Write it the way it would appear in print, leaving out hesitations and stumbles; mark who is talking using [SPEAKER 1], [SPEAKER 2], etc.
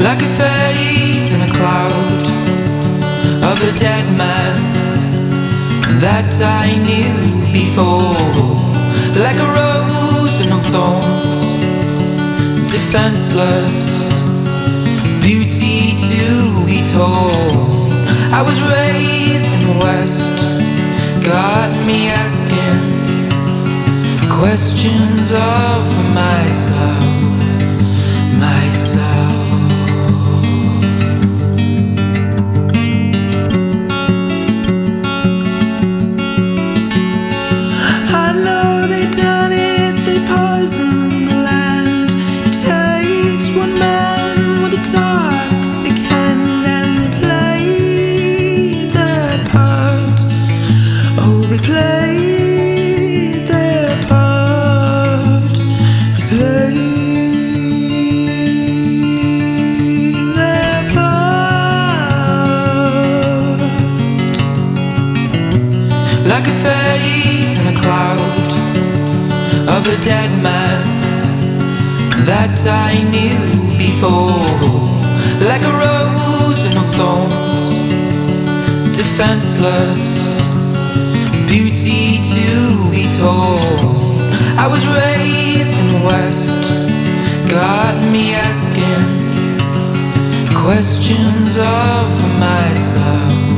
[SPEAKER 1] like a face in a cloud of a dead man that I knew before, like a rose with no thorns, defenseless, beauty to be told. I was raised in the West, got me asking questions of myself. I know they done it, they poison the land. It takes one man with a toxic hand, and they play their part. Oh, they play their part. They play their part. Like a face in a cloud of a dead man that I knew before, like a rose with no thorns, defenseless, beauty to be told. I was raised in the West, got me asking questions of myself.